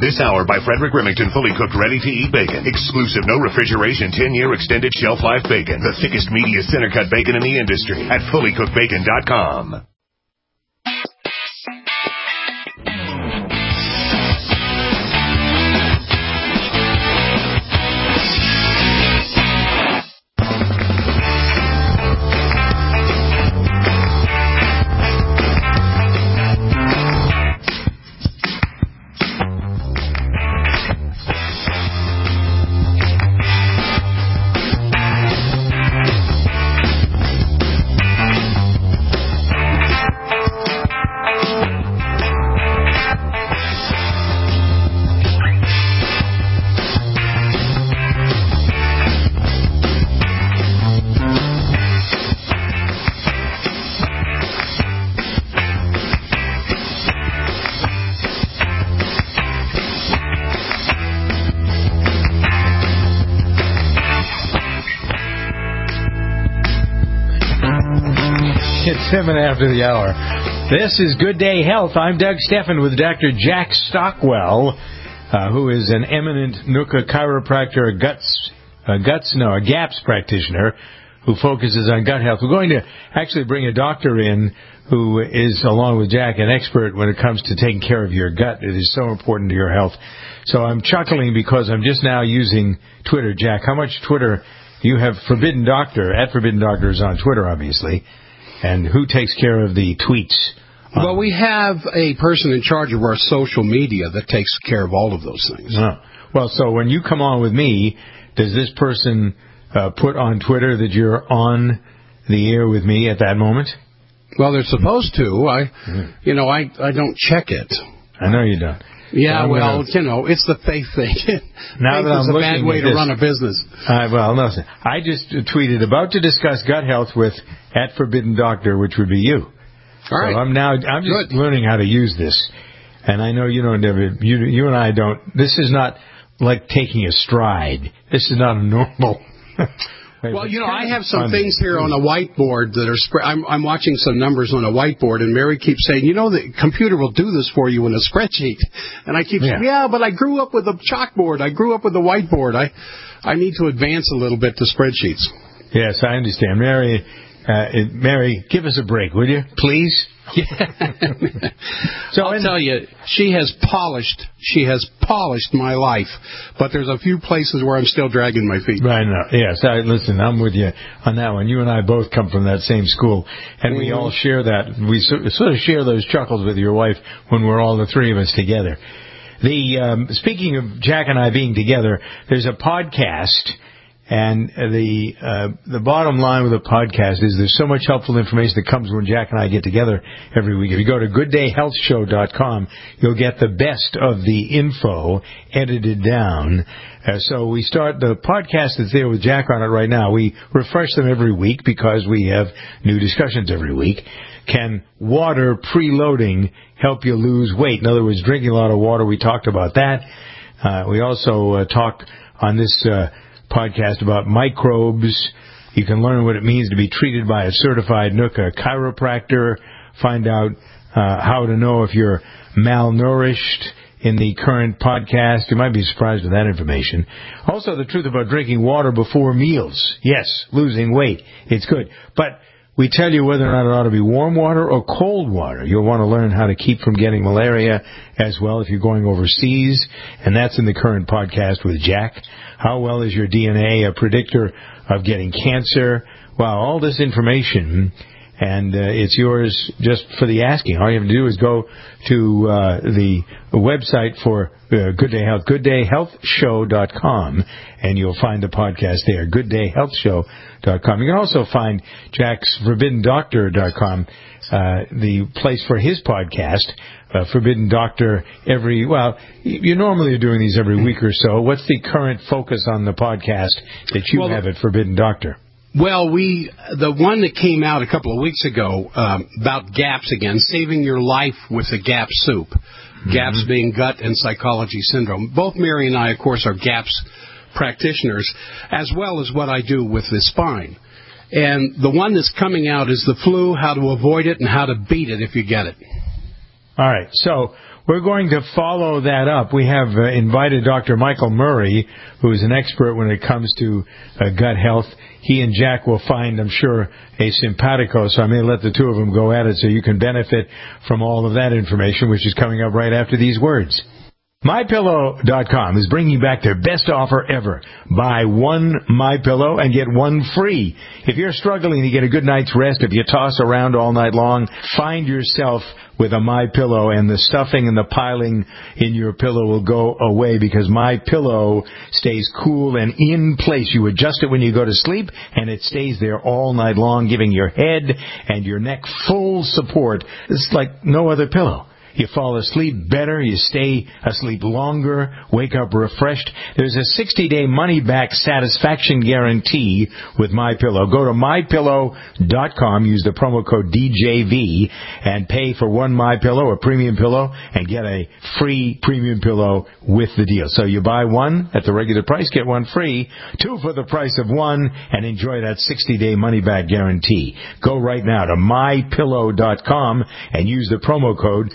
This hour by Frederick Remington, fully cooked, ready-to-eat bacon. Exclusive, no refrigeration, 10-year extended shelf life bacon. The thickest, meatiest, center-cut bacon in the industry at fullycookedbacon.com. It's 7 after the hour. This is Good Day Health. I'm Doug Steffen with Dr. Jack Stockwell, who is an eminent NUCA chiropractor, a GAPS practitioner who focuses on gut health. We're going to actually bring a doctor in who is, along with Jack, an expert when it comes to taking care of your gut. It is so important to your health. So I'm chuckling because I'm just now using Twitter. Jack, how much Twitter? You have Forbidden Doctor, at Forbidden Doctor is on Twitter, obviously. And who takes care of the tweets? Well, we have a person in charge of our social media that takes care of all of those things. Oh. Well, so when you come on with me, does this person put on Twitter that you're on the air with me at that moment? Well, they're supposed to. I don't check it. I know you don't. Yeah, so it's the faith thing. Now faith that I'm is a bad way to run a business. Listen, I just tweeted about to discuss gut health with at Forbidden Doctor, which would be you. All right. So I'm just learning how to use this, and I know you don't. You and I don't. This is not like taking a stride. This is not a normal. Well, I have some things here on a whiteboard that are I'm watching some numbers on a whiteboard, and Mary keeps saying, the computer will do this for you in a spreadsheet. And I keep saying, but I grew up with a chalkboard. I grew up with a whiteboard. I need to advance a little bit to spreadsheets. Yes, I understand. Mary, give us a break, will you, please? So I'll tell you, she has polished my life, but there's a few places where I'm still dragging my feet. Right now, yes. Listen, I'm with you on that one. You and I both come from that same school, and we all share that. We sort of share those chuckles with your wife when we're all the three of us together. Speaking of Jack and I being together, there's a podcast. And the bottom line with the podcast is there's so much helpful information that comes when Jack and I get together every week. If you go to gooddayhealthshow.com, you'll get the best of the info edited down. So we start the podcast that's there with Jack on it right now. We refresh them every week because we have new discussions every week. Can water preloading help you lose weight? In other words, drinking a lot of water. We talked about that. We also talk on this podcast about microbes. You can learn what it means to be treated by a certified NUCA chiropractor. Find out how to know if you're malnourished in the current podcast. You might be surprised with that information. Also, the truth about drinking water before meals. Yes, losing weight. It's good. But we tell you whether or not it ought to be warm water or cold water. You'll want to learn how to keep from getting malaria as well if you're going overseas. And that's in the current podcast with Jack. How well is your DNA a predictor of getting cancer? Well, all this information, and it's yours just for the asking. All you have to do is go to the website for Good Day Health, gooddayhealthshow.com, and you'll find the podcast there, gooddayhealthshow.com. You can also find Jack's ForbiddenDoctor.com, the place for his podcast, Forbidden Doctor, you normally are doing these every week or so. What's the current focus on the podcast that you have at Forbidden Doctor? Well, the one that came out a couple of weeks ago about GAPS again, saving your life with a GAPS soup. GAPS being gut and psychology syndrome. Both Mary and I, of course, are GAPS practitioners, as well as what I do with the spine. And the one that's coming out is the flu, how to avoid it, and how to beat it if you get it. All right. So we're going to follow that up. We have invited Dr. Michael Murray, who is an expert when it comes to gut health. He and Jack will find, I'm sure, a simpatico, so I may let the two of them go at it so you can benefit from all of that information, which is coming up right after these words. MyPillow.com is bringing back their best offer ever. Buy one MyPillow and get one free. If you're struggling to get a good night's rest, if you toss around all night long, find yourself with a MyPillow, and the stuffing and the piling in your pillow will go away because MyPillow stays cool and in place. You adjust it when you go to sleep, and it stays there all night long, giving your head and your neck full support. It's like no other pillow. You fall asleep better, you stay asleep longer, wake up refreshed. There's a 60-day money-back satisfaction guarantee with MyPillow. Go to MyPillow.com, use the promo code DJV, and pay for one MyPillow, a premium pillow, and get a free premium pillow with the deal. So you buy one at the regular price, get one free, two for the price of one, and enjoy that 60-day money-back guarantee. Go right now to MyPillow.com and use the promo code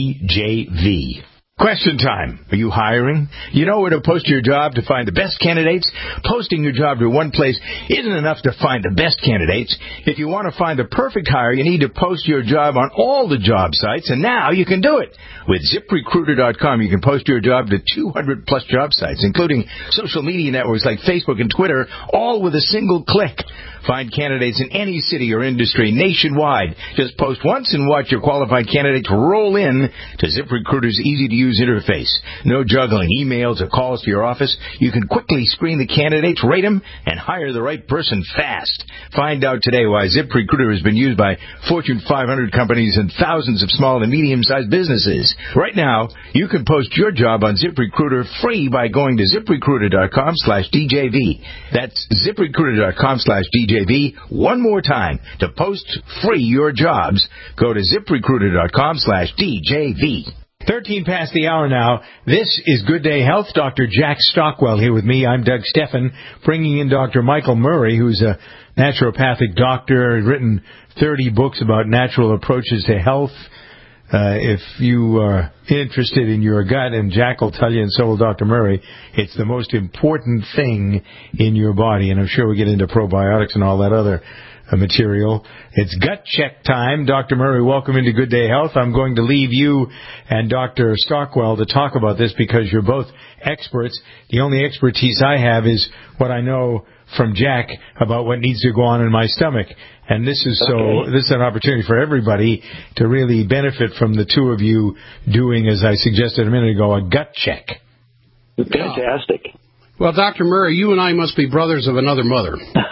DJV. Question time. Are you hiring? You know where to post your job to find the best candidates? Posting your job to one place isn't enough to find the best candidates. If you want to find the perfect hire, you need to post your job on all the job sites, and now you can do it. With ZipRecruiter.com, you can post your job to 200-plus job sites, including social media networks like Facebook and Twitter, all with a single click. Find candidates in any city or industry nationwide. Just post once and watch your qualified candidates roll in to ZipRecruiter's easy-to-use interface. No juggling emails or calls to your office. You can quickly screen the candidates, rate them, and hire the right person fast. Find out today why ZipRecruiter has been used by Fortune 500 companies and thousands of small and medium-sized businesses. Right now, you can post your job on ZipRecruiter free by going to ZipRecruiter.com/DJV. That's ZipRecruiter.com/DJV. One more time. To post free your jobs, go to ZipRecruiter.com/DJV. 13 past the hour now. This is Good Day Health. Dr. Jack Stockwell here with me. I'm Doug Steffen, bringing in Dr. Michael Murray, who's a naturopathic doctor, written 30 books about natural approaches to health. If you are interested in your gut, and Jack will tell you, and so will Dr. Murray, it's the most important thing in your body. And I'm sure we'll get into probiotics and all that other material. It's gut check time. Dr. Murray, welcome into Good Day Health. I'm going to leave you and Dr. Stockwell to talk about this because you're both experts. The only expertise I have is what I know from Jack about what needs to go on in my stomach. And this is this is an opportunity for everybody to really benefit from the two of you doing, as I suggested a minute ago, a gut check. Fantastic. Well, Dr. Murray, you and I must be brothers of another mother.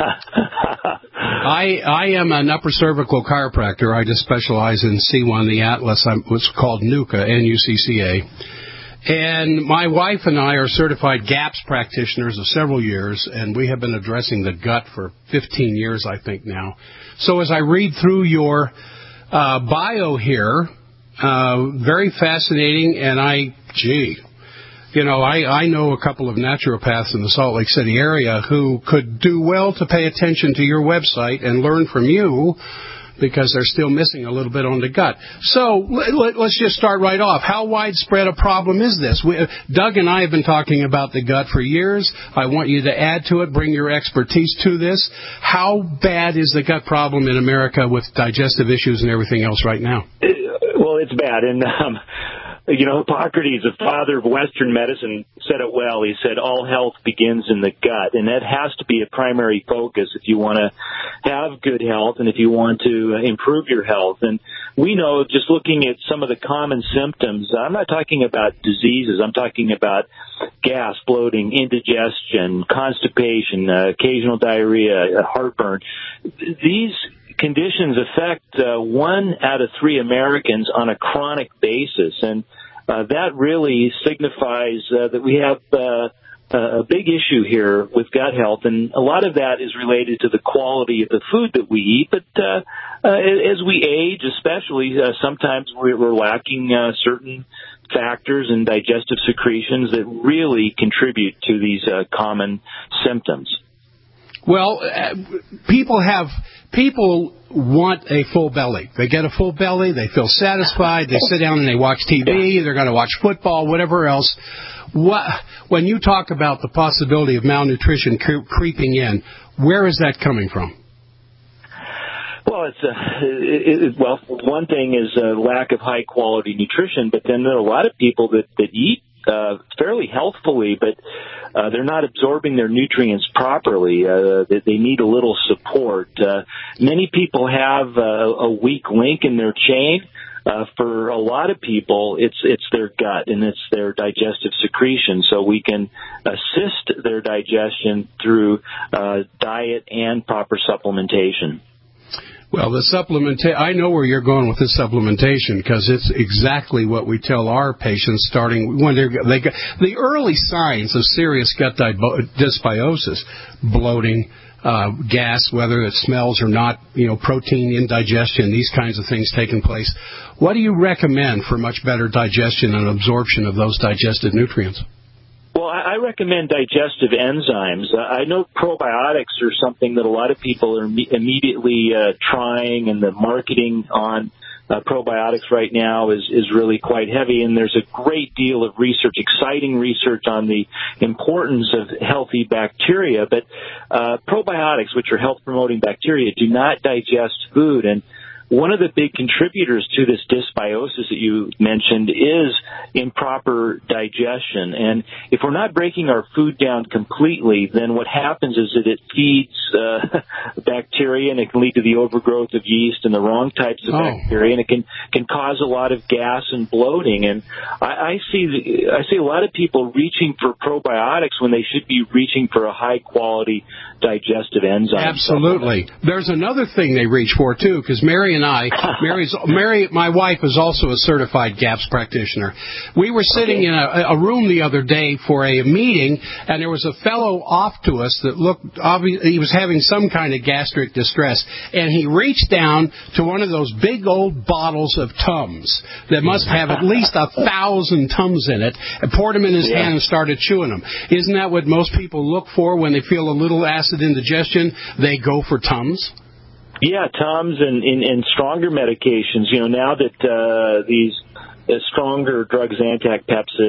I am an upper cervical chiropractor. I just specialize in C1, the Atlas. What's called NUCCA, N-U-C-C-A. And my wife and I are certified GAPS practitioners of several years, and we have been addressing the gut for 15 years, I think, now. So as I read through your bio here, very fascinating, and I know a couple of naturopaths in the Salt Lake City area who could do well to pay attention to your website and learn from you, because they're still missing a little bit on the gut. So let's just start right off. How widespread a problem is this? Doug and I have been talking about the gut for years. I want you to add to it, bring your expertise to this. How bad is the gut problem in America with digestive issues and everything else right now? Well, it's bad. And Hippocrates, the father of Western medicine, said it well. He said all health begins in the gut, and that has to be a primary focus if you want to have good health and if you want to improve your health. And we know, just looking at some of the common symptoms, I'm not talking about diseases. I'm talking about gas, bloating, indigestion, constipation, occasional diarrhea, heartburn. These conditions affect 1 out of 3 Americans on a chronic basis, and that really signifies that we have a big issue here with gut health, and a lot of that is related to the quality of the food that we eat. But as we age, especially, sometimes we're lacking certain factors and digestive secretions that really contribute to these common symptoms. Well, people want a full belly. They get a full belly, they feel satisfied, they sit down and they watch TV, they're going to watch football, whatever else. When you talk about the possibility of malnutrition creeping in, where is that coming from? Well, one thing is a lack of high quality nutrition, but then there are a lot of people that eat fairly healthfully, but they're not absorbing their nutrients properly. They need a little support. Many people have a weak link in their chain. For a lot of people, it's their gut and it's their digestive secretion. So we can assist their digestion through diet and proper supplementation. Well, I know where you're going with this supplementation, because it's exactly what we tell our patients starting when they get the early signs of serious gut dysbiosis, bloating, gas, whether it smells or not, protein indigestion, these kinds of things taking place. What do you recommend for much better digestion and absorption of those digested nutrients? Well, I recommend digestive enzymes. I know probiotics are something that a lot of people are immediately trying, and the marketing on probiotics right now is really quite heavy, and there's a great deal of research, exciting research on the importance of healthy bacteria. But probiotics, which are health-promoting bacteria, do not digest food, and one of the big contributors to this dysbiosis that you mentioned is improper digestion. And if we're not breaking our food down completely, then what happens is that it feeds bacteria, and it can lead to the overgrowth of yeast and the wrong types of bacteria, and it can cause a lot of gas and bloating. And I see a lot of people reaching for probiotics when they should be reaching for a high-quality digestive enzyme. Absolutely. There's another thing they reach for, too, because Mary and I, my wife is also a certified GAPS practitioner. We were sitting in a room the other day for a meeting, and there was a fellow off to us that looked, he was having some kind of gastric distress, and he reached down to one of those big old bottles of Tums that must have at least 1,000 Tums in it, and poured them in his hand and started chewing them. Isn't that what most people look for when they feel a little acid indigestion? They go for Tums? Yeah, Tums and stronger medications. Now that these stronger drugs, Zantac,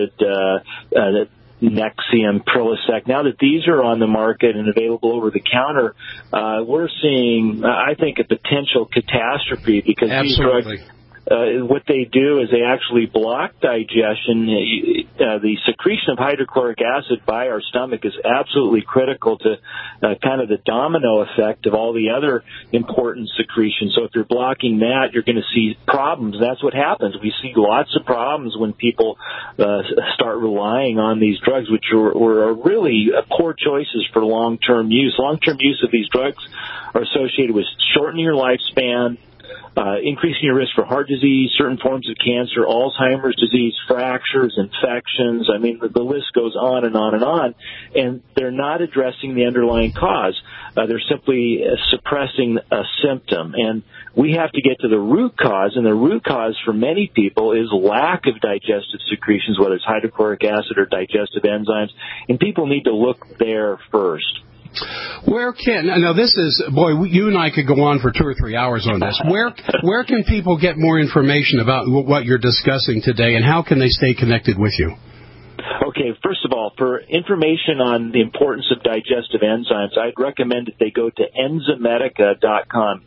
Pepcid, Nexium, Prilosec, now that these are on the market and available over the counter, we're seeing, I think, a potential catastrophe, because these drugs, what they do is they actually block digestion. The secretion of hydrochloric acid by our stomach is absolutely critical to kind of the domino effect of all the other important secretions. So if you're blocking that, you're going to see problems. That's what happens. We see lots of problems when people start relying on these drugs, which are really poor choices for long-term use. Long-term use of these drugs are associated with shortening your lifespan, increasing your risk for heart disease, certain forms of cancer, Alzheimer's disease, fractures, infections. I mean, the list goes on and on and on. And they're not addressing the underlying cause. They're simply suppressing a symptom. And we have to get to the root cause. And the root cause for many people is lack of digestive secretions, whether it's hydrochloric acid or digestive enzymes. And people need to look there first. You and I could go on for 2 or 3 hours on this. Where can people get more information about what you're discussing today, and how can they stay connected with you? Okay, first of all, for information on the importance of digestive enzymes, I'd recommend that they go to Enzymedica.com,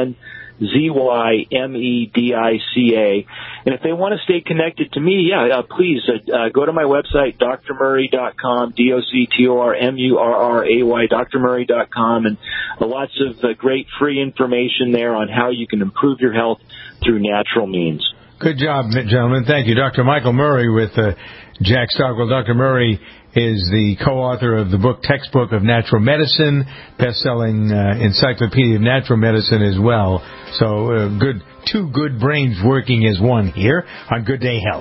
ENZYMEDICA. And if they want to stay connected to me, please go to my website, drmurray.com, DOCTORMURRAY, drmurray.com, and lots of great free information there on how you can improve your health through natural means. Good job, gentlemen. Thank you. Dr. Michael Murray with Jack Stockwell. Dr. Murray is the co-author of the book Textbook of Natural Medicine, best-selling Encyclopedia of Natural Medicine as well. So two good brains working as one here on Good Day Health.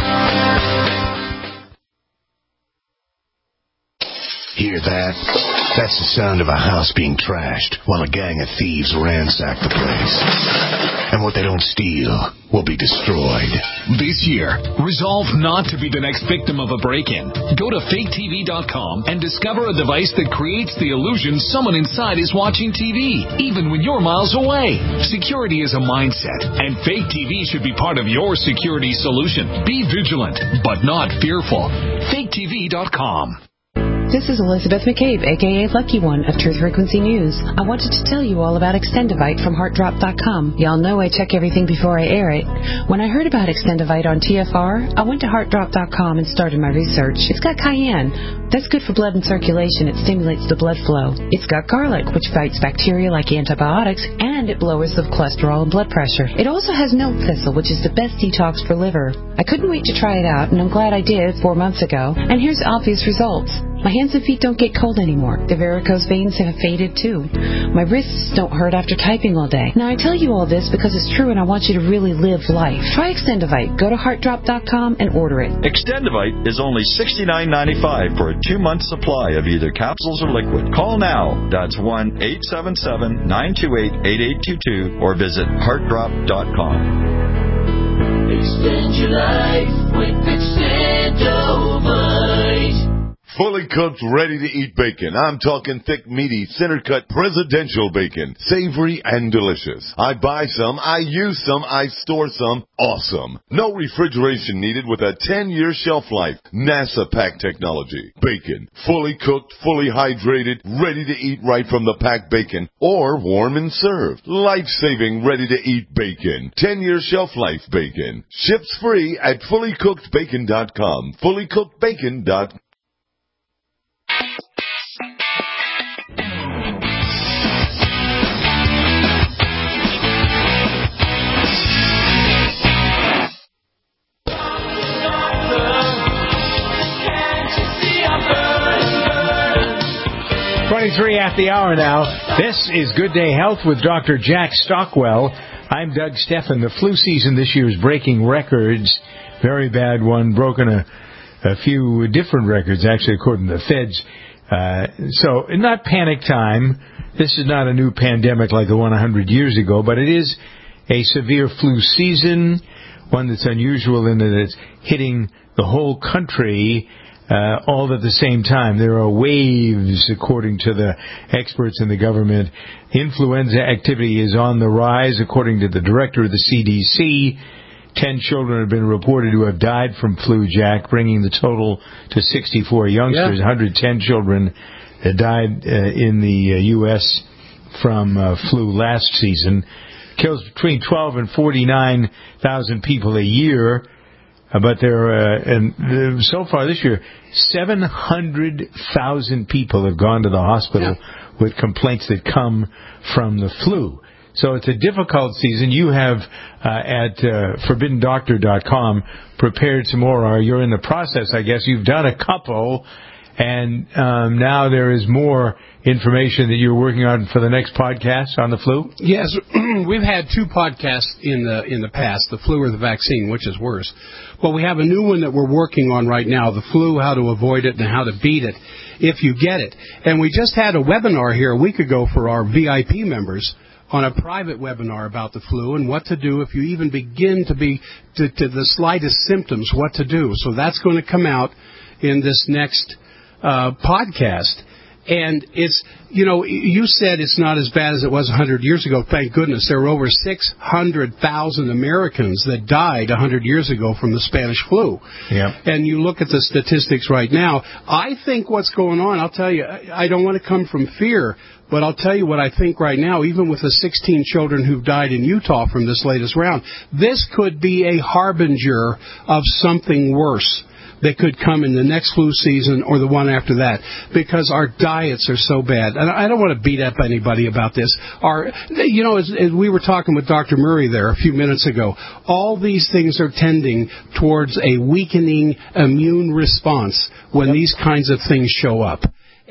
Hear that? That's the sound of a house being trashed while a gang of thieves ransack the place. And what they don't steal will be destroyed. This year, resolve not to be the next victim of a break-in. Go to faketv.com and discover a device that creates the illusion someone inside is watching TV, even when you're miles away. Security is a mindset, and Fake TV should be part of your security solution. Be vigilant, but not fearful. faketv.com. This is Elizabeth McCabe, a.k.a. Lucky One of Truth Frequency News. I wanted to tell you all about Extendivite from HeartDrop.com. Y'all know I check everything before I air it. When I heard about Extendivite on TFR, I went to HeartDrop.com and started my research. It's got cayenne. That's good for blood and circulation. It stimulates the blood flow. It's got garlic, which fights bacteria like antibiotics, and it lowers the cholesterol and blood pressure. It also has milk thistle, which is the best detox for liver. I couldn't wait to try it out, and I'm glad I did 4 months ago. And here's obvious results. My hands and feet don't get cold anymore. The varicose veins have faded too. My wrists don't hurt after typing all day. Now I tell you all this because it's true and I want you to really live life. Try Extendivite. Go to HeartDrop.com and order it. Extendivite is only $69.95 for a 2-month supply of either capsules or liquid. Call now. That's 1-877-928-8822 or visit HeartDrop.com. Extend your life with Extendivite. Fully cooked, ready-to-eat bacon. I'm talking thick, meaty, center-cut presidential bacon. Savory and delicious. I buy some, I use some, I store some. Awesome. No refrigeration needed with a 10-year shelf life. NASA pack technology. Bacon. Fully cooked, fully hydrated, ready to eat right from the packed bacon or warm and served. Life-saving, ready-to-eat bacon. 10-year shelf life bacon. Ships free at fullycookedbacon.com. Fullycookedbacon.com. At the hour now. This is Good Day Health with Dr. Jack Stockwell. I'm Doug Steffen. The flu season this year is breaking records. Very bad one. Broken a few different records, actually, according to the feds. So, not panic time. This is not a new pandemic like the one 100 years ago, but it is a severe flu season, one that's unusual in that it's hitting the whole country all at the same time. There are waves, according to the experts in the government. Influenza activity is on the rise, according to the director of the CDC. 10 children have been reported to have died from flu, Jack, bringing the total to 64 youngsters. 110 children died in the U.S. from flu last season. Kills between 12 and 49,000 people a year. But so far this year, 700,000 people have gone to the hospital with complaints that come from the flu. So it's a difficult season. You have at ForbiddenDoctor.com prepared some more. You're in the process, I guess. You've done a couple, and now there is more information that you're working on for the next podcast on the flu? Yes, we've had 2 podcasts in the past, the flu or the vaccine, which is worse. Well, we have a new one that we're working on right now, the flu, how to avoid it and how to beat it if you get it. And we just had a webinar here a week ago for our VIP members on a private webinar about the flu and what to do if you even begin to the slightest symptoms, what to do. So that's going to come out in this next podcast. And it's, you said it's not as bad as it was 100 years ago. Thank goodness. There were over 600,000 Americans that died 100 years ago from the Spanish flu. Yeah. And you look at the statistics right now. I think what's going on, I'll tell you, I don't want to come from fear, but I'll tell you what I think right now, even with the 16 children who've died in Utah from this latest round, this could be a harbinger of something worse that could come in the next flu season or the one after that, because our diets are so bad. And I don't want to beat up anybody about this. As we were talking with Dr. Murray there a few minutes ago, all these things are tending towards a weakening immune response when these kinds of things show up.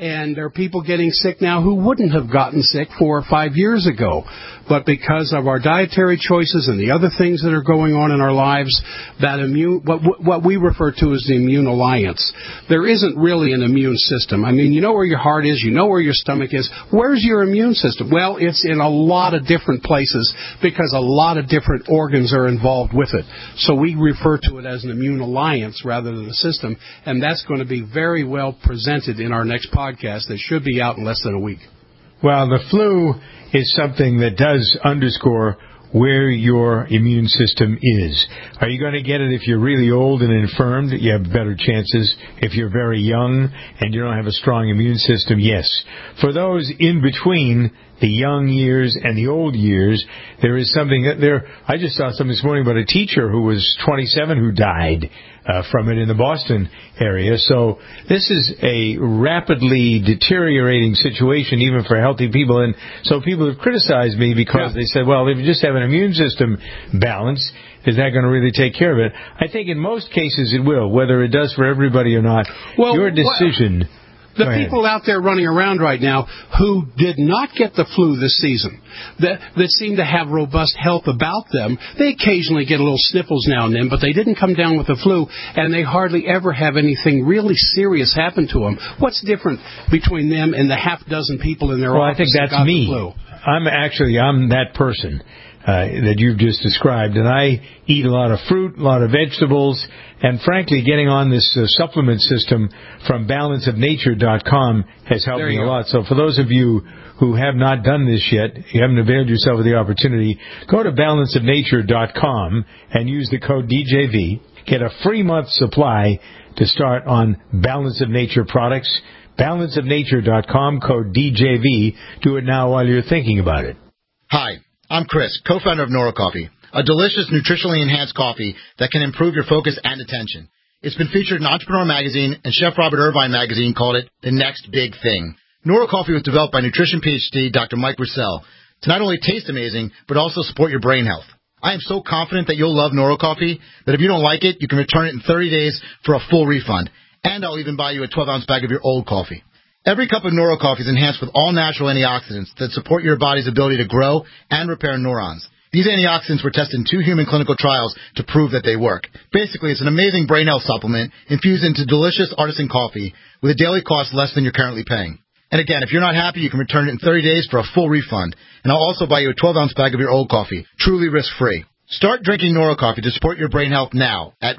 And there are people getting sick now who wouldn't have gotten sick 4 or 5 years ago. But because of our dietary choices and the other things that are going on in our lives, that what we refer to as the immune alliance, there isn't really an immune system. I mean, you know where your heart is, you know where your stomach is. Where's your immune system? Well, it's in a lot of different places because a lot of different organs are involved with it. So we refer to it as an immune alliance rather than a system, and that's going to be very well presented in our next podcast that should be out in less than a week. Well, the flu is something that does underscore where your immune system is. Are you going to get it if you're really old and infirmed? You have better chances. If you're very young and you don't have a strong immune system, yes. For those in between the young years and the old years, there is something that there. I just saw something this morning about a teacher who was 27 who died from it in the Boston area. So this is a rapidly deteriorating situation even for healthy people. And so people have criticized me because they said, well, if you just have an immune system balance, is that going to really take care of it? I think in most cases it will, whether it does for everybody or not. Well, your decision. The people out there running around right now who did not get the flu this season, that seem to have robust health about them, they occasionally get a little sniffles now and then, but they didn't come down with the flu, and they hardly ever have anything really serious happen to them. What's different between them and the half dozen people in their office? Well, I think that's me. I'm that person that you've just described, and I eat a lot of fruit, a lot of vegetables, and frankly, getting on this supplement system from balanceofnature.com has helped me a lot. So for those of you who have not done this yet, you haven't availed yourself of the opportunity, go to balanceofnature.com and use the code DJV. Get a free month supply to start on Balance of Nature products. Balanceofnature.com, code DJV. Do it now while you're thinking about it. Hi, I'm Chris, co-founder of NeuroCoffee, a delicious, nutritionally enhanced coffee that can improve your focus and attention. It's been featured in Entrepreneur Magazine, and Chef Robert Irvine Magazine called it the next big thing. NeuroCoffee was developed by nutrition PhD Dr. Mike Roussel to not only taste amazing, but also support your brain health. I am so confident that you'll love NeuroCoffee that if you don't like it, you can return it in 30 days for a full refund. And I'll even buy you a 12-ounce bag of your old coffee. Every cup of NeuroCoffee is enhanced with all-natural antioxidants that support your body's ability to grow and repair neurons. These antioxidants were tested in 2 human clinical trials to prove that they work. Basically, it's an amazing brain health supplement infused into delicious artisan coffee with a daily cost less than you're currently paying. And again, if you're not happy, you can return it in 30 days for a full refund. And I'll also buy you a 12-ounce bag of your old coffee, truly risk-free. Start drinking NeuroCoffee to support your brain health now at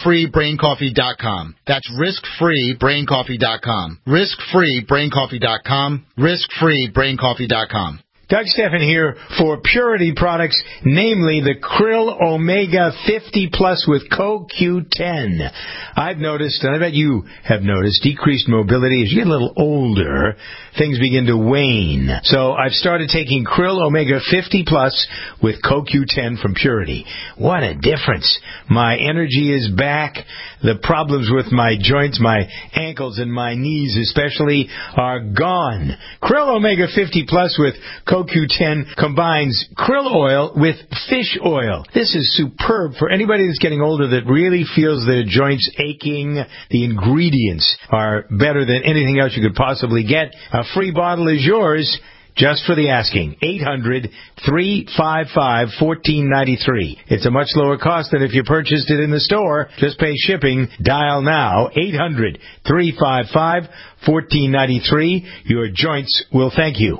riskfreebraincoffee.com. That's riskfreebraincoffee.com. Riskfreebraincoffee.com. Riskfreebraincoffee.com. Doug Stephan here for Purity products, namely the Krill Omega 50 Plus with CoQ10. I've noticed, and I bet you have noticed, decreased mobility. As you get a little older, things begin to wane. So I've started taking Krill Omega 50 Plus with CoQ10 from Purity. What a difference. My energy is back. The problems with my joints, my ankles and my knees especially, are gone. Krill Omega 50 Plus with CoQ10 combines krill oil with fish oil. This is superb for anybody that's getting older that really feels their joints aching. The ingredients are better than anything else you could possibly get. A free bottle is yours just for the asking. 800-355-1493. It's a much lower cost than if you purchased it in the store. Just pay shipping. Dial now. 800-355-1493. Your joints will thank you.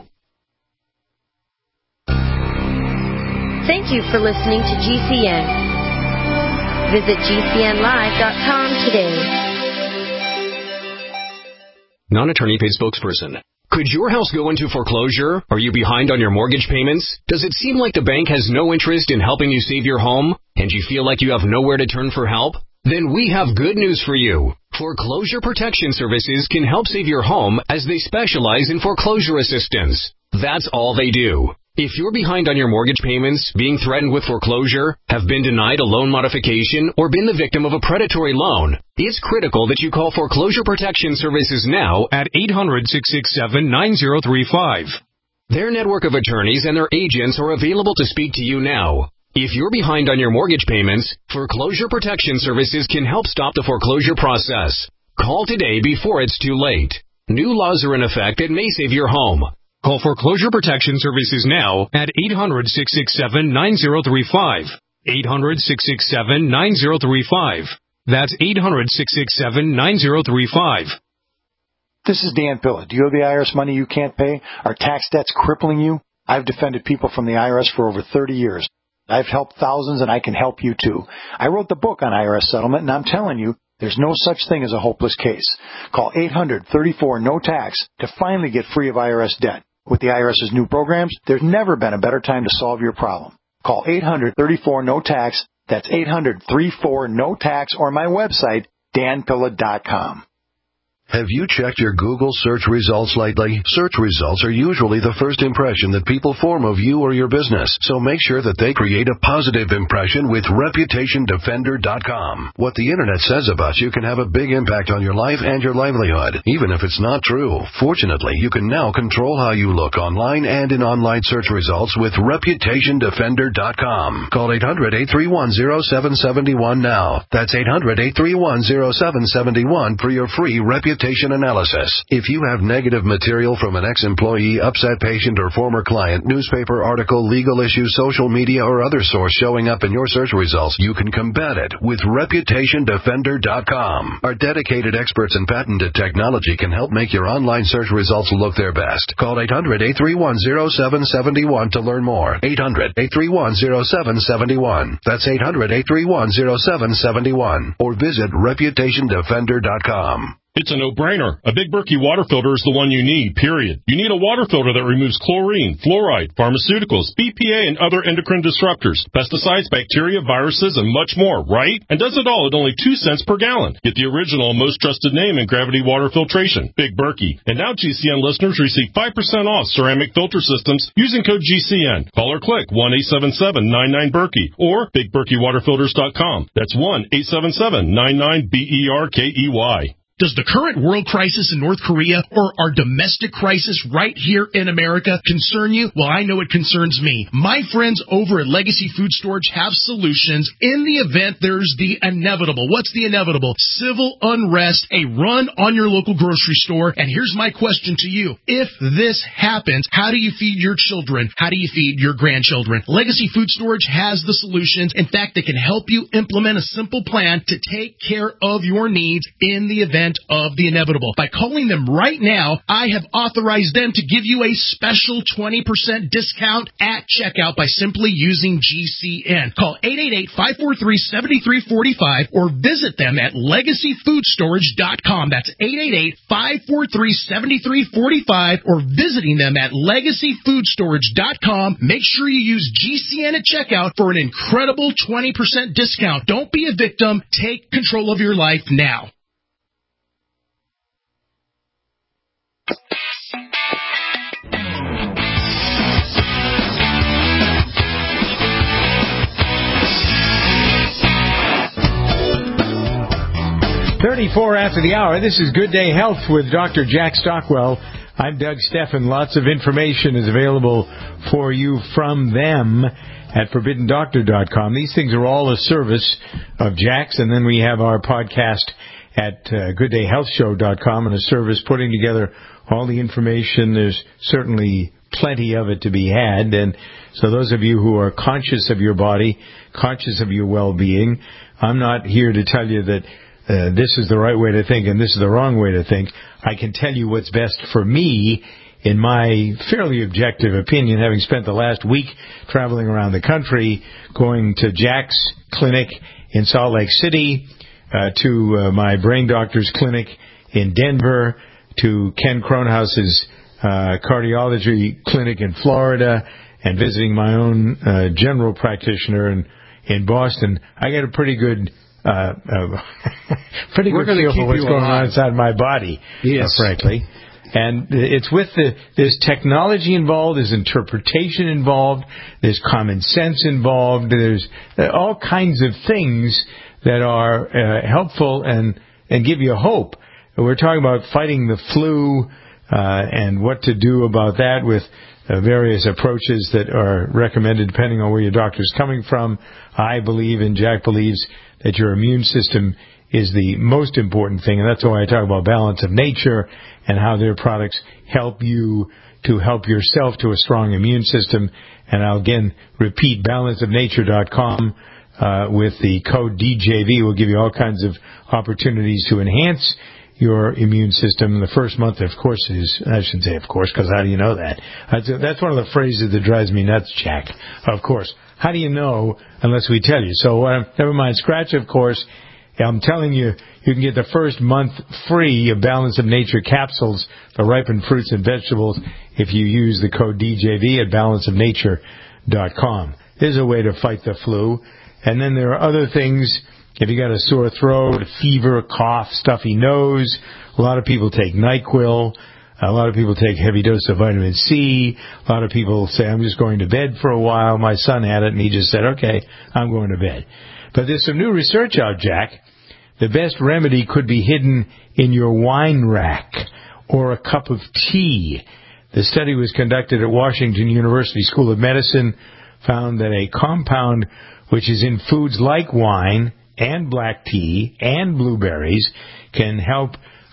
Thank you for listening to GCN. Visit GCNlive.com today. Non-attorney paid spokesperson. Could your house go into foreclosure? Are you behind on your mortgage payments? Does it seem like the bank has no interest in helping you save your home? And you feel like you have nowhere to turn for help? Then we have good news for you. Foreclosure Protection Services can help save your home as they specialize in foreclosure assistance. That's all they do. If you're behind on your mortgage payments, being threatened with foreclosure, have been denied a loan modification, or been the victim of a predatory loan, it's critical that you call Foreclosure Protection Services now at 800-667-9035. Their network of attorneys and their agents are available to speak to you now. If you're behind on your mortgage payments, Foreclosure Protection Services can help stop the foreclosure process. Call today before it's too late. New laws are in effect that may save your home. Call Foreclosure Protection Services now at 800-667-9035. 800-667-9035. That's 800-667-9035. This is Dan Pilla. Do you owe the IRS money you can't pay? Are tax debts crippling you? I've defended people from the IRS for over 30 years. I've helped thousands, and I can help you too. I wrote the book on IRS settlement, and I'm telling you, there's no such thing as a hopeless case. Call 800-34-NO-TAX to finally get free of IRS debt. With the IRS's new programs, there's never been a better time to solve your problem. Call 800-34-NO-TAX. That's 800-34-NO-TAX, or my website, danpilla.com. Have you checked your Google search results lately? Search results are usually the first impression that people form of you or your business, so make sure that they create a positive impression with ReputationDefender.com. What the Internet says about you can have a big impact on your life and your livelihood, even if it's not true. Fortunately, you can now control how you look online and in online search results with ReputationDefender.com. Call 800-831-0771 now. That's 800-831-0771 for your free reputation analysis. If you have negative material from an ex-employee, upset patient, or former client, newspaper article, legal issue, social media, or other source showing up in your search results, you can combat it with ReputationDefender.com. Our dedicated experts in patented technology can help make your online search results look their best. Call 800-831-0771 to learn more. 800-831-0771. That's 800-831-0771. Or visit ReputationDefender.com. It's a no-brainer. A Big Berkey water filter is the one you need, period. You need a water filter that removes chlorine, fluoride, pharmaceuticals, BPA, and other endocrine disruptors, pesticides, bacteria, viruses, and much more, right? And does it all at only 2 cents per gallon. Get the original and most trusted name in gravity water filtration, Big Berkey. And now GCN listeners receive 5% off ceramic filter systems using code GCN. Call or click 1-877-99-BERKEY or BigBerkeyWaterFilters.com. That's 1-877-99-BERKEY. Does the current world crisis in North Korea or our domestic crisis right here in America concern you? Well, I know it concerns me. My friends over at Legacy Food Storage have solutions in the event there's the inevitable. What's the inevitable? Civil unrest, a run on your local grocery store. And here's my question to you. If this happens, how do you feed your children? How do you feed your grandchildren? Legacy Food Storage has the solutions. In fact, they can help you implement a simple plan to take care of your needs in the event of the inevitable. By calling them right now, I have authorized them to give you a special 20% discount at checkout by simply using GCN. Call 888-543-7345 or visit them at LegacyFoodStorage.com. That's 888-543-7345 or visiting them at LegacyFoodStorage.com. Make sure you use GCN at checkout for an incredible 20% discount. Don't be a victim. Take control of your life now. .34 after the hour. This is Good Day Health with Dr. Jack Stockwell. I'm Doug Steffen. Lots of information is available for you from them at ForbiddenDoctor.com. These things are all a service of Jack's, and then we have our podcast at GoodDayHealthShow.com and a service putting together all the information. There's certainly plenty of it to be had, and so those of you who are conscious of your body, conscious of your well-being, I'm not here to tell you that this is the right way to think and this is the wrong way to think. I can tell you what's best for me in my fairly objective opinion, having spent the last week traveling around the country, going to Jack's clinic in Salt Lake City, to my brain doctor's clinic in Denver, to Ken Kronhaus's cardiology clinic in Florida, and visiting my own general practitioner in Boston. I get a pretty good feel for what's going on inside my body, frankly. And it's with there's technology involved, there's interpretation involved, there's common sense involved, there's all kinds of things that are helpful and give you hope. We're talking about fighting the flu and what to do about that with various approaches that are recommended depending on where your doctor's coming from. I believe, and Jack believes, that your immune system is the most important thing, and that's why I talk about Balance of Nature and how their products help you to help yourself to a strong immune system. And I'll again repeat, balanceofnature.com with the code DJV will give you all kinds of opportunities to enhance your immune system. The first month, of course, I shouldn't say of course, because how do you know that? That's one of the phrases that drives me nuts, Jack. Of course. How do you know unless we tell you? So never mind, scratch of course. I'm telling you, you can get the first month free of Balance of Nature capsules for ripened fruits and vegetables if you use the code DJV at balanceofnature.com. There's a way to fight the flu. And then there are other things. If you got a sore throat, fever, cough, stuffy nose, a lot of people take NyQuil. A lot of people take heavy dose of vitamin C. A lot of people say, I'm just going to bed for a while. My son had it, and he just said, okay, I'm going to bed. But there's some new research out, Jack. The best remedy could be hidden in your wine rack or a cup of tea. The study was conducted at Washington University School of Medicine, found that a compound which is in foods like wine and black tea and blueberries can help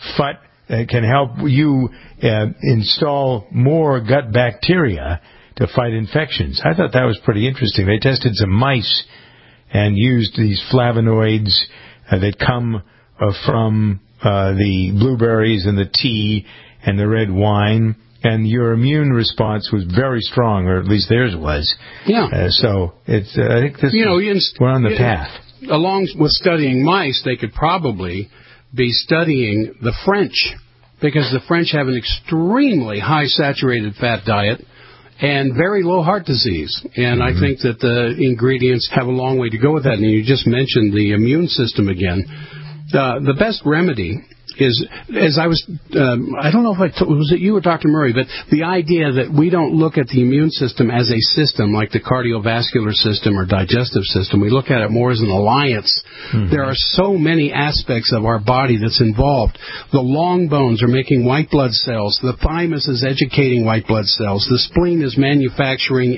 you install more gut bacteria to fight infections. I thought that was pretty interesting. They tested some mice and used these flavonoids that come from the blueberries and the tea and the red wine, and your immune response was very strong, or at least theirs was. Yeah. So it's I think this we're on the path. Along with studying mice, they could probably be studying the French, because the French have an extremely high saturated fat diet and very low heart disease. And I think that the ingredients have a long way to go with that. And you just mentioned the immune system again. The best remedy is, as I was, I don't know if was it you or Dr. Murray, but the idea that we don't look at the immune system as a system like the cardiovascular system or digestive system. We look at it more as an alliance. There are so many aspects of our body that's involved. The long bones are making white blood cells. The thymus is educating white blood cells. The spleen is manufacturing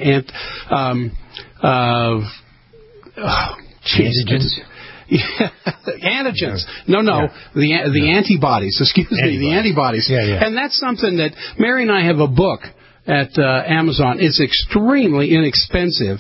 antigens. Antigens. No. The antibodies. Excuse me, the antibodies. Yeah. And that's something that Mary and I have a book at Amazon. It's extremely inexpensive,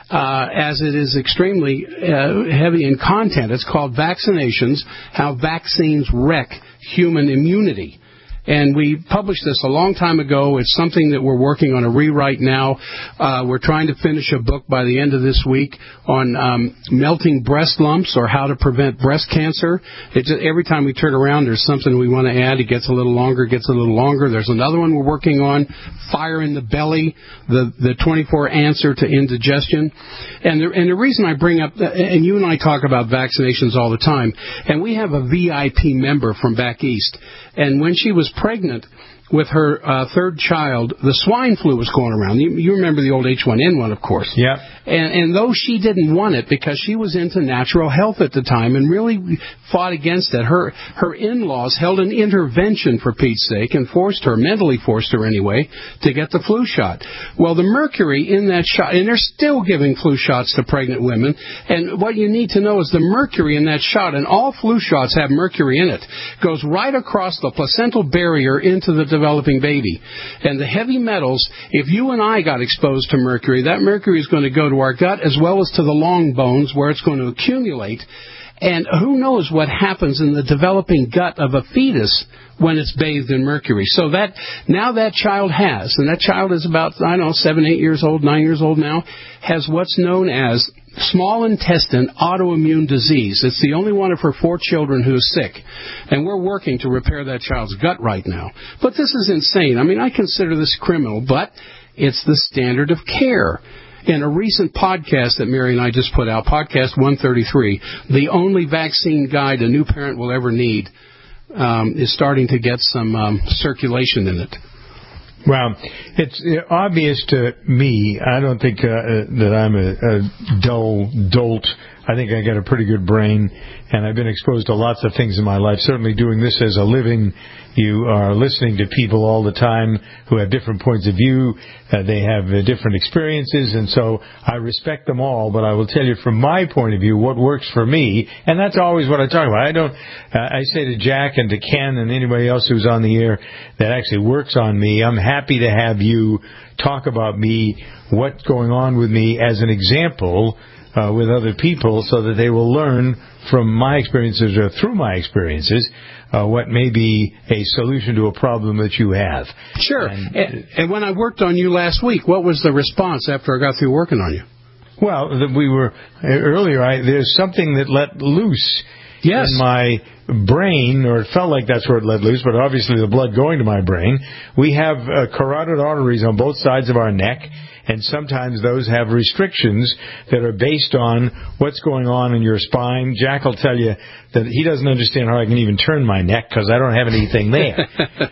as it is extremely heavy in content. It's called Vaccinations: How Vaccines Wreck Human Immunity. And we published this a long time ago. It's something that we're working on a rewrite now. We're trying to finish a book by the end of this week on melting breast lumps, or how to prevent breast cancer. Every time we turn around, there's something we want to add. It gets a little longer, There's another one we're working on, fire in the belly, the 24 answer to indigestion. And the reason I bring up, and you and I talk about vaccinations all the time, and we have a VIP member from back east. And when she was pregnant with her third child, the swine flu was going around. You remember the old H1N1, of course. Yeah. And though she didn't want it because she was into natural health at the time and really fought against it, her in-laws held an intervention, for Pete's sake, and mentally forced her anyway, to get the flu shot. Well, the mercury in that shot, and they're still giving flu shots to pregnant women, and what you need to know is the mercury in that shot, and all flu shots have mercury in it, goes right across the placental barrier into the developing baby. And the heavy metals, if you and I got exposed to mercury, that mercury is going to go to our gut as well as to the long bones, where it's going to accumulate. And who knows what happens in the developing gut of a fetus when it's bathed in mercury. So that now that child has, and that child is about, 7, 8 years old, 9 years old now, has what's known as small intestine autoimmune disease. It's the only one of her 4 children who is sick. And we're working to repair that child's gut right now. But this is insane. I mean, I consider this criminal, but it's the standard of care. In a recent podcast that Mary and I just put out, podcast 133, the only vaccine guide a new parent will ever need, is starting to get some circulation in it. Well, it's obvious to me. I don't think that I'm a dull dolt. I think I got a pretty good brain, and I've been exposed to lots of things in my life. Certainly doing this as a living, you are listening to people all the time who have different points of view. They have different experiences, and so I respect them all. But I will tell you from my point of view what works for me, and that's always what I talk about. I say to Jack and to Ken and anybody else who's on the air that actually works on me, I'm happy to have you talk about me, what's going on with me as an example with other people, so that they will learn from my experiences or through my experiences what may be a solution to a problem that you have. Sure. And when I worked on you last week, what was the response after I got through working on you? Well, we were earlier. There's something that let loose in my brain, or it felt like that's where it let loose, but obviously the blood going to my brain. We have carotid arteries on both sides of our neck, and sometimes those have restrictions that are based on what's going on in your spine. Jack will tell you that he doesn't understand how I can even turn my neck because I don't have anything there.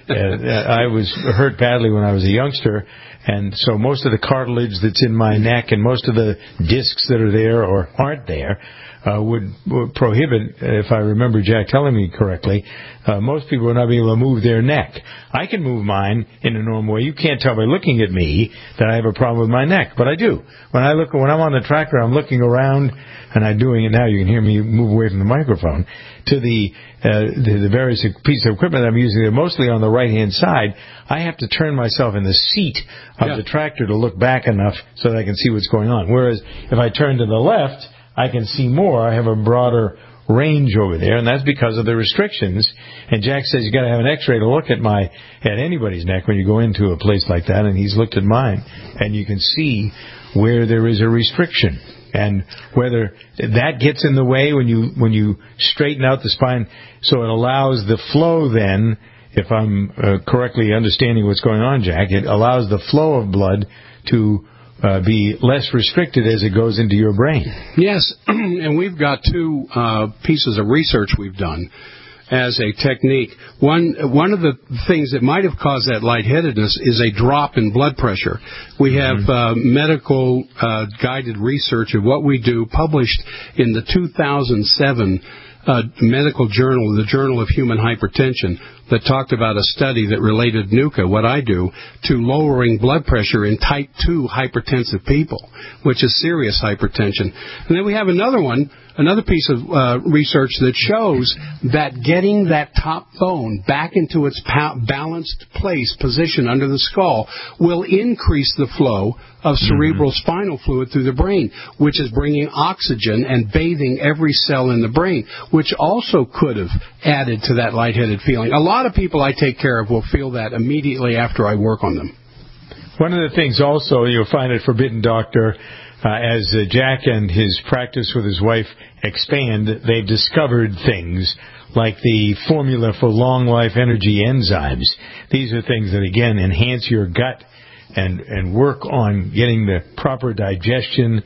I was hurt badly when I was a youngster, and so most of the cartilage that's in my neck and most of the discs that are there or aren't there would prohibit, if I remember Jack telling me correctly, most people would not be able to move their neck. I can move mine in a normal way. You can't tell by looking at me that I have a problem with my neck, but I do. When I'm on the tractor, I'm looking around, and I'm doing it now. You can hear me move away from the microphone to the various pieces of equipment I'm using. They're mostly on the right-hand side. I have to turn myself in the seat of the tractor to look back enough so that I can see what's going on. Whereas if I turn to the left, I can see more. I have a broader range over there, and that's because of the restrictions. And Jack says you got to have an X-ray to look at anybody's neck when you go into a place like that, and he's looked at mine, and you can see where there is a restriction, and whether that gets in the way when you straighten out the spine, so it allows the flow. Then, if I'm correctly understanding what's going on, Jack, it allows the flow of blood to be less restricted as it goes into your brain. Yes, and we've got two pieces of research we've done as a technique. One of the things that might have caused that lightheadedness is a drop in blood pressure. We have medical guided research of what we do published in the 2007 medical journal, the Journal of Human Hypertension, that talked about a study that related NUCA, what I do, to lowering blood pressure in type 2 hypertensive people, which is serious hypertension. And then we have another piece of research that shows that getting that top bone back into its balanced position under the skull will increase the flow of cerebral spinal fluid through the brain, which is bringing oxygen and bathing every cell in the brain, which also could have added to that lightheaded feeling. A lot of people I take care of will feel that immediately after I work on them. One of the things also you'll find at Forbidden Doctor, as Jack and his practice with his wife expand, they've discovered things like the formula for long life energy enzymes. These are things that, again, enhance your gut and work on getting the proper digestion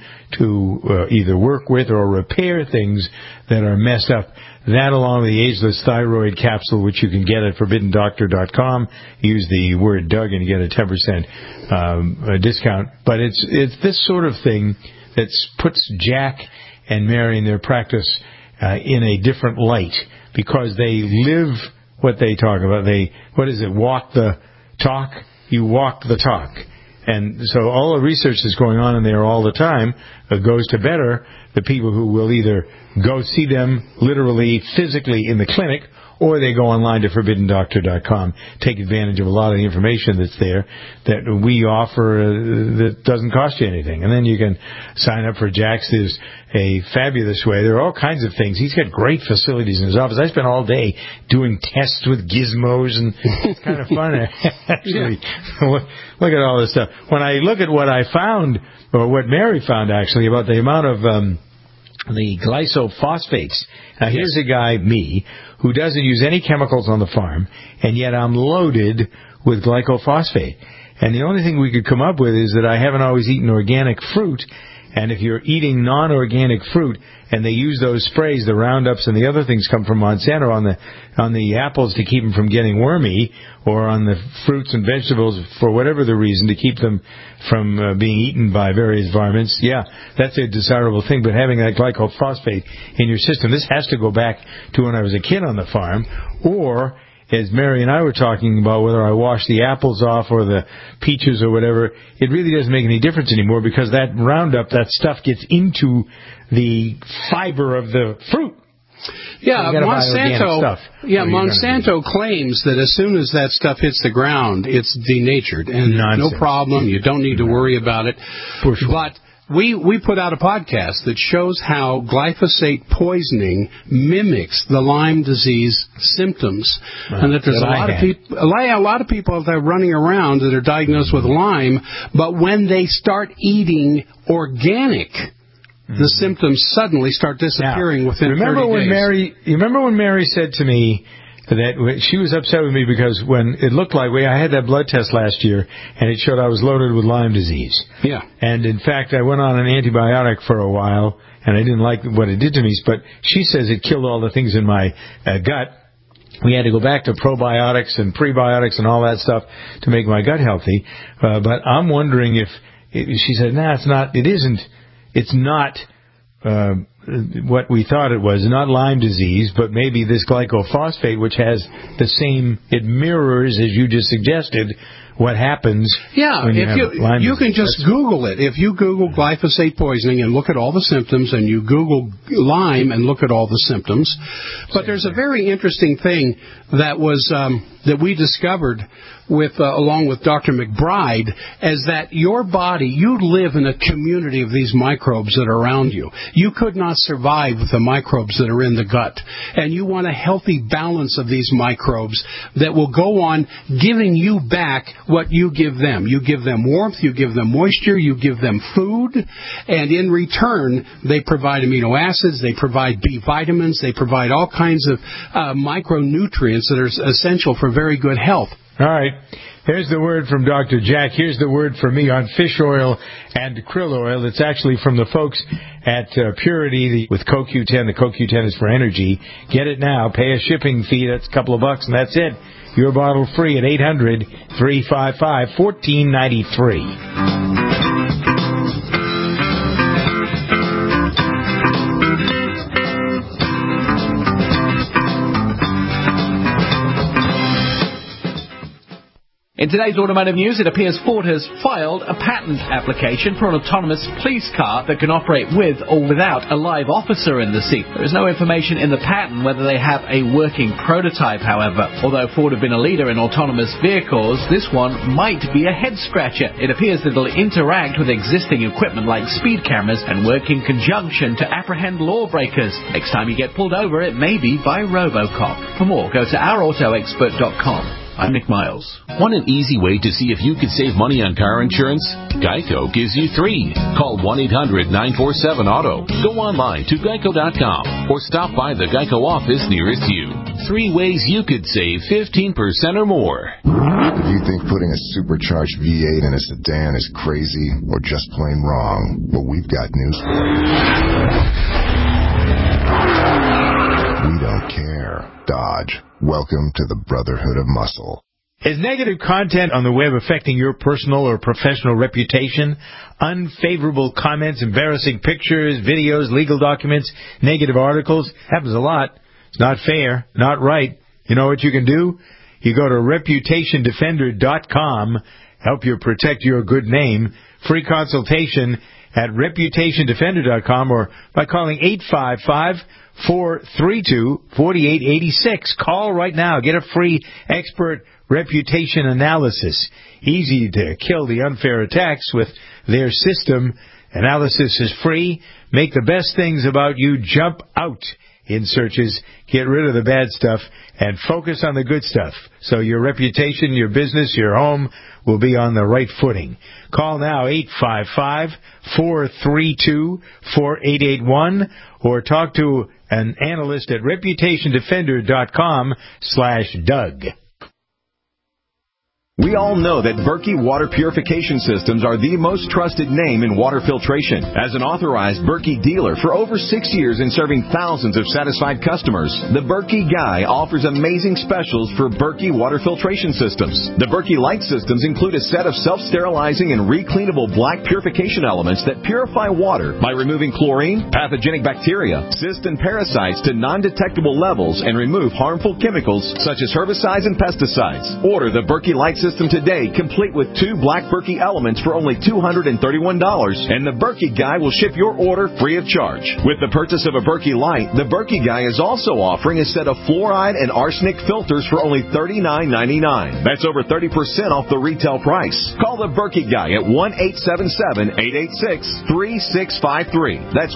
to either work with or repair things that are messed up. That, along with the Ageless Thyroid Capsule, which you can get at ForbiddenDoctor.com. Use the word Doug and you get a 10% discount. But it's this sort of thing that puts Jack and Mary in their practice in a different light, because they live what they talk about. Walk the talk? You walk the talk. And so all the research that's going on in there all the time goes to better the people who will either go see them literally, physically in the clinic, or they go online to ForbiddenDoctor.com, take advantage of a lot of the information that's there that we offer that doesn't cost you anything. And then you can sign up for Jack's. There's a fabulous way. There are all kinds of things. He's got great facilities in his office. I spent all day doing tests with gizmos, and it's kind of fun, actually. Look at all this stuff. When I look at what I found, or what Mary found, actually, about the amount of the glyphosate. Now, here's a guy, me, who doesn't use any chemicals on the farm, and yet I'm loaded with glyphosate. And the only thing we could come up with is that I haven't always eaten organic fruit. And if you're eating non-organic fruit, and they use those sprays, the Roundups and the other things come from Monsanto on the apples to keep them from getting wormy, or on the fruits and vegetables for whatever the reason to keep them from being eaten by various varmints, yeah, that's a desirable thing. But having that glycophosphate in your system, this has to go back to when I was a kid on the farm, or as Mary and I were talking about whether I wash the apples off or the peaches or whatever, it really doesn't make any difference anymore because that Roundup, that stuff gets into the fiber of the fruit. Yeah, Monsanto claims that as soon as that stuff hits the ground, it's denatured and no problem. You don't need to worry about it. For sure. But we put out a podcast that shows how glyphosate poisoning mimics the Lyme disease symptoms, and that there's a lot of people out there running around that are diagnosed with Lyme, but when they start eating organic, the symptoms suddenly start disappearing within 30 days. Remember when Mary said to me that she was upset with me because when it looked like I had that blood test last year and it showed I was loaded with Lyme disease. Yeah. And in fact, I went on an antibiotic for a while and I didn't like what it did to me, but she says it killed all the things in my gut. We had to go back to probiotics and prebiotics and all that stuff to make my gut healthy. But I'm wondering if she said, it's not what we thought it was, not Lyme disease, but maybe this glycophosphate, which has the same, it mirrors, as you just suggested, what happens when you have Lyme disease. You can just Google it. If you Google glyphosate poisoning and look at all the symptoms, and you Google Lyme and look at all the symptoms. But there's a very interesting thing that was that we discovered along with Dr. McBride, is that your body, you live in a community of these microbes that are around you. You could not survive with the microbes that are in the gut. And you want a healthy balance of these microbes that will go on giving you back what you give them. You give them warmth, you give them moisture, you give them food, and in return, they provide amino acids, they provide B vitamins, they provide all kinds of micronutrients that are essential for very good health. All right. Here's the word from Dr. Jack. Here's the word from me on fish oil and krill oil. It's actually from the folks at Purity with CoQ10. The CoQ10 is for energy. Get it now. Pay a shipping fee. That's a couple of bucks, and that's it. Your bottle free at 800-355-1493. In today's automotive news, it appears Ford has filed a patent application for an autonomous police car that can operate with or without a live officer in the seat. There is no information in the patent whether they have a working prototype, however. Although Ford have been a leader in autonomous vehicles, this one might be a head-scratcher. It appears that it'll interact with existing equipment like speed cameras and work in conjunction to apprehend lawbreakers. Next time you get pulled over, it may be by Robocop. For more, go to ourautoexpert.com. I'm Nick Miles. Want an easy way to see if you could save money on car insurance? Geico gives you 3. Call 1-800-947-AUTO. Go online to geico.com or stop by the Geico office nearest you. 3 ways you could save 15% or more. If you think putting a supercharged V8 in a sedan is crazy or just plain wrong, well, we've got news for you. We don't care. Dodge. Welcome to the Brotherhood of Muscle. Is negative content on the web affecting your personal or professional reputation? Unfavorable comments, embarrassing pictures, videos, legal documents, negative articles? Happens a lot. It's not fair, not right. You know what you can do? You go to ReputationDefender.com. Help you protect your good name. Free consultation at ReputationDefender.com or by calling 855-432-4886. Call right now. Get a free expert reputation analysis. Easy to kill the unfair attacks with their system. Analysis is free. Make the best things about you jump out in searches. Get rid of the bad stuff and focus on the good stuff. So your reputation, your business, your home will be on the right footing. Call now 855-432-4881 or talk to an analyst at ReputationDefender.com/Doug. We all know that Berkey Water Purification Systems are the most trusted name in water filtration. As an authorized Berkey dealer for over 6 years and serving thousands of satisfied customers, the Berkey Guy offers amazing specials for Berkey Water Filtration Systems. The Berkey Light Systems include a set of self-sterilizing and recleanable black purification elements that purify water by removing chlorine, pathogenic bacteria, cysts, and parasites to non-detectable levels and remove harmful chemicals such as herbicides and pesticides. Order the Berkey Light System today, complete with 2 black Berkey elements for only $231, and the Berkey Guy will ship your order free of charge. With the purchase of a Berkey Light, the Berkey Guy is also offering a set of fluoride and arsenic filters for only $39.99. That's over 30% off the retail price. Call the Berkey Guy at 1-877-886-3653. That's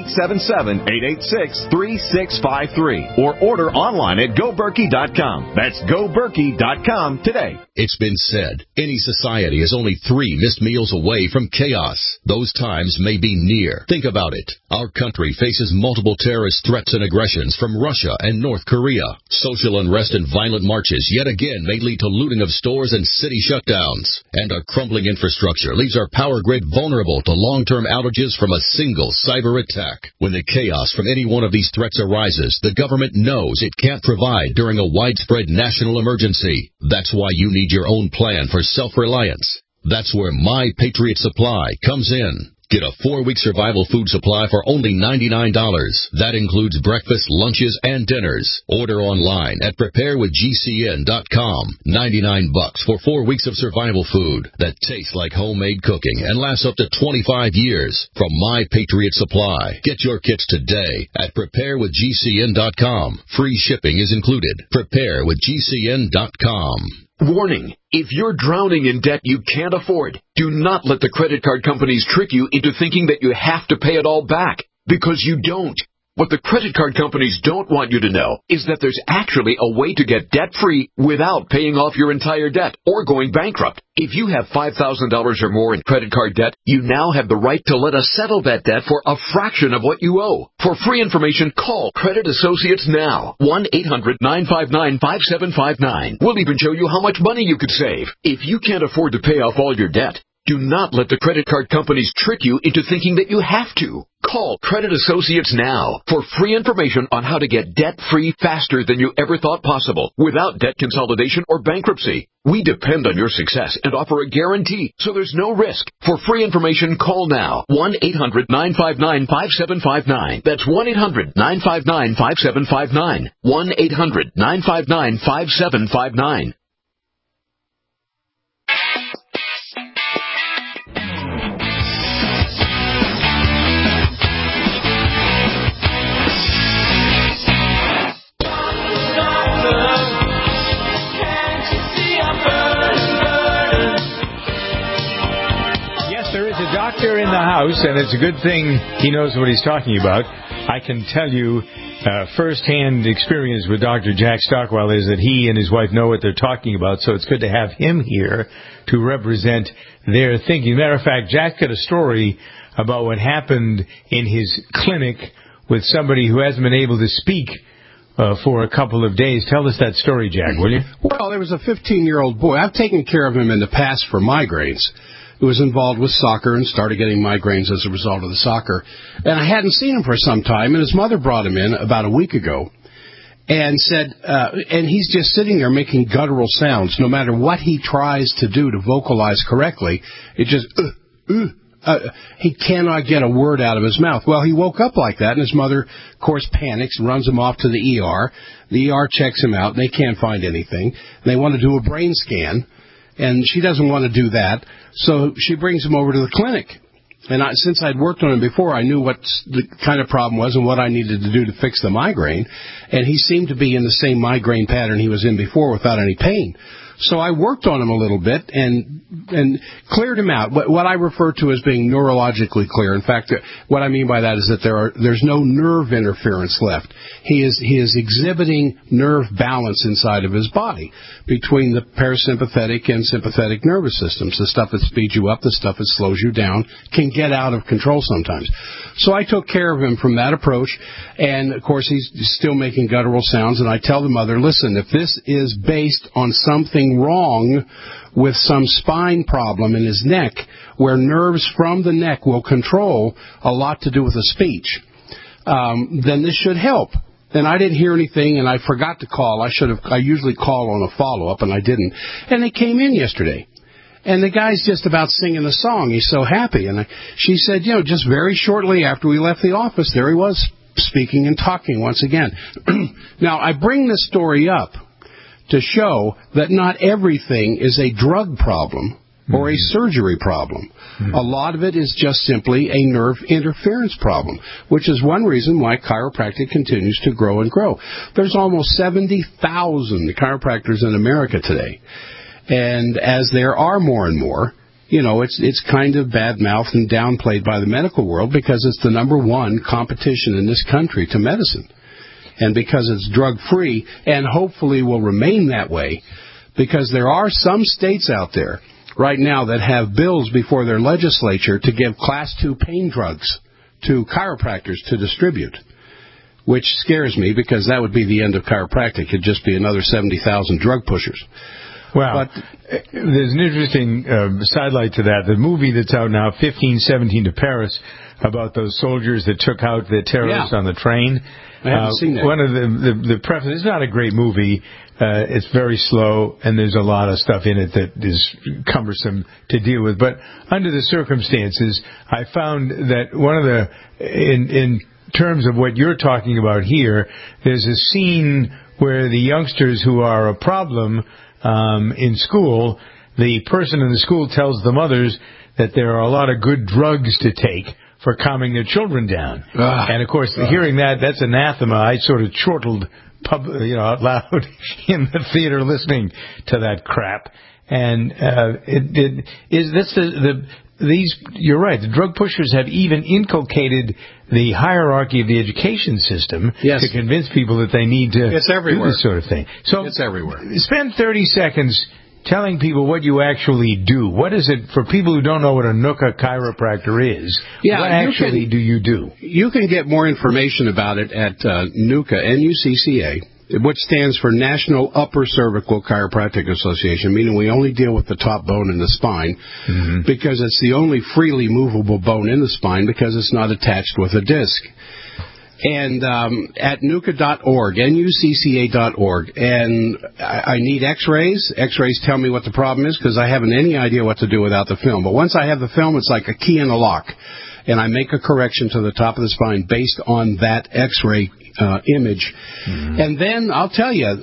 1-877-886-3653. Or order online at GoBerkey.com. That's GoBerkey.com today. It's been said, any society is only 3 missed meals away from chaos. Those times may be near. Think about it. Our country faces multiple terrorist threats and aggressions from Russia and North Korea. Social unrest and violent marches yet again may lead to looting of stores and city shutdowns. And our crumbling infrastructure leaves our power grid vulnerable to long-term outages from a single cyber attack. When the chaos from any one of these threats arises, the government knows it can't provide during a widespread national emergency. That's why you need your own plan for self-reliance. That's where My Patriot Supply comes in. Get a 4-week survival food supply for only $99. That includes breakfast, lunches, and dinners. Order online at preparewithgcn.com. $99 for 4 weeks of survival food that tastes like homemade cooking and lasts up to 25 years from My Patriot Supply. Get your kits today at preparewithgcn.com. Free shipping is included. Preparewithgcn.com. Warning, if you're drowning in debt you can't afford, do not let the credit card companies trick you into thinking that you have to pay it all back, because you don't. What the credit card companies don't want you to know is that there's actually a way to get debt-free without paying off your entire debt or going bankrupt. If you have $5,000 or more in credit card debt, you now have the right to let us settle that debt for a fraction of what you owe. For free information, call Credit Associates now. 1-800-959-5759. We'll even show you how much money you could save. If you can't afford to pay off all your debt, do not let the credit card companies trick you into thinking that you have to. Call Credit Associates now for free information on how to get debt-free faster than you ever thought possible without debt consolidation or bankruptcy. We depend on your success and offer a guarantee, so there's no risk. For free information, call now. 1-800-959-5759. That's 1-800-959-5759. 1-800-959-5759. Doctor in the house, and it's a good thing he knows what he's talking about. I can tell you first-hand experience with Dr. Jack Stockwell is that he and his wife know what they're talking about, so it's good to have him here to represent their thinking. Matter of fact, Jack got a story about what happened in his clinic with somebody who hasn't been able to speak for a couple of days. Tell us that story, Jack, will you? Well, there was a 15-year-old boy. I've taken care of him in the past for migraines. Who was involved with soccer and started getting migraines as a result of the soccer. And I hadn't seen him for some time, and his mother brought him in about a week ago and said, and he's just sitting there making guttural sounds. No matter what he tries to do to vocalize correctly, it just, he cannot get a word out of his mouth. Well, he woke up like that, and his mother, of course, panics and runs him off to the ER. The ER checks him out, and they can't find anything. They want to do a brain scan. And she doesn't want to do that, so she brings him over to the clinic. And since I'd worked on him before, I knew what the kind of problem was and what I needed to do to fix the migraine. And he seemed to be in the same migraine pattern he was in before without any pain. So I worked on him a little bit and cleared him out. What I refer to as being neurologically clear. In fact, what I mean by that is that there's no nerve interference left. He is exhibiting nerve balance inside of his body between the parasympathetic and sympathetic nervous systems. The stuff that speeds you up, the stuff that slows you down, can get out of control sometimes. So I took care of him from that approach, and of course he's still making guttural sounds, and I tell the mother, listen, if this is based on something something wrong with some spine problem in his neck, where nerves from the neck will control a lot to do with the speech, then this should help. And I didn't hear anything, and I forgot to call. I usually call on a follow-up, and I didn't. And they came in yesterday. And the guy's just about singing the song. He's so happy. And she said, just very shortly after we left the office, there he was speaking and talking once again. Now, I bring this story up to show that not everything is a drug problem or a surgery problem. A lot of it is just simply a nerve interference problem, which is one reason why chiropractic continues to grow and grow. There's almost 70,000 chiropractors in America today. And as there are more and more, it's kind of bad-mouthed and downplayed by the medical world because it's the number one competition in this country to medicine. And because it's drug-free and hopefully will remain that way, because there are some states out there right now that have bills before their legislature to give Class 2 pain drugs to chiropractors to distribute, which scares me because that would be the end of chiropractic. It'd just be another 70,000 drug pushers. Well, there's an interesting sidelight to that. The movie that's out now, 1517 to Paris, about those soldiers that took out the terrorists on the train. I haven't seen that. One of the preface, it's not a great movie. It's very slow, and there's a lot of stuff in it that is cumbersome to deal with. But under the circumstances, I found that one of the, in terms of what you're talking about here, there's a scene where the youngsters who are a problem in school, the person in the school tells the mothers that there are a lot of good drugs to take for calming their children down. And, of course, hearing that's anathema. I sort of chortled out loud in the theater listening to that crap. And you're right, the drug pushers have even inculcated the hierarchy of the education system to convince people that they need to do this sort of thing. So it's everywhere. Spend 30 seconds telling people what you actually do. What is it, for people who don't know what a NUCA chiropractor is, what actually do you do? You can get more information about it at NUCA, N-U-C-C-A, which stands for National Upper Cervical Chiropractic Association, meaning we only deal with the top bone in the spine, because it's the only freely movable bone in the spine because it's not attached with a disc. And at NUCA.org, NUCCA.org, and I need x-rays. X-rays tell me what the problem is because I haven't any idea what to do without the film. But once I have the film, it's like a key in a lock, and I make a correction to the top of the spine based on that x-ray image. And then I'll tell you,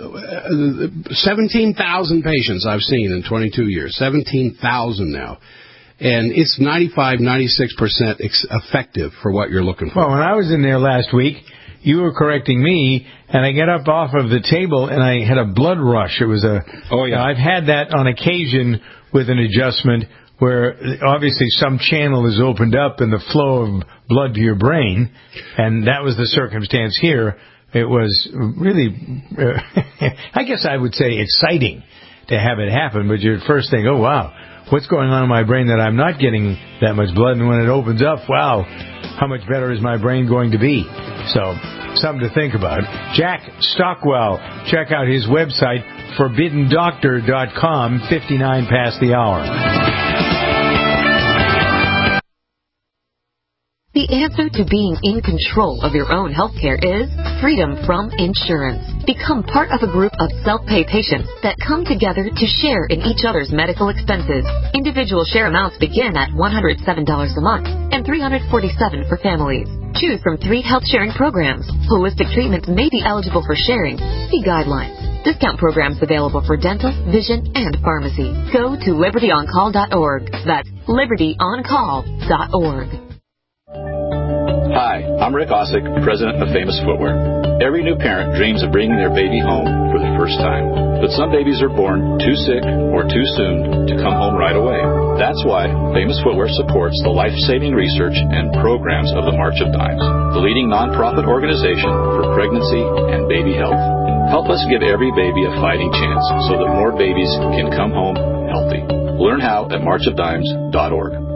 17,000 patients I've seen in 22 years, 17,000 now. And it's 95, 96% effective for what you're looking for. Well, when I was in there last week, you were correcting me, and I get up off of the table, and I had a blood rush. It was I've had that on occasion with an adjustment where obviously some channel is opened up in the flow of blood to your brain, and that was the circumstance here. It was really, I guess I would say, exciting to have it happen, but your first thing, oh, wow. What's going on in my brain that I'm not getting that much blood? And when it opens up, wow, how much better is my brain going to be? So, something to think about. Jack Stockwell, check out his website, ForbiddenDoctor.com, 59 past the hour. The answer to being in control of your own healthcare is freedom from insurance. Become part of a group of self-pay patients that come together to share in each other's medical expenses. Individual share amounts begin at $107 a month and $347 for families. Choose from 3 health-sharing programs. Holistic treatments may be eligible for sharing. See guidelines. Discount programs available for dental, vision, and pharmacy. Go to libertyoncall.org. That's libertyoncall.org. Hi, I'm Rick Osick, president of Famous Footwear. Every new parent dreams of bringing their baby home for the first time. But some babies are born too sick or too soon to come home right away. That's why Famous Footwear supports the life-saving research and programs of the March of Dimes, the leading nonprofit organization for pregnancy and baby health. Help us give every baby a fighting chance so that more babies can come home healthy. Learn how at marchofdimes.org.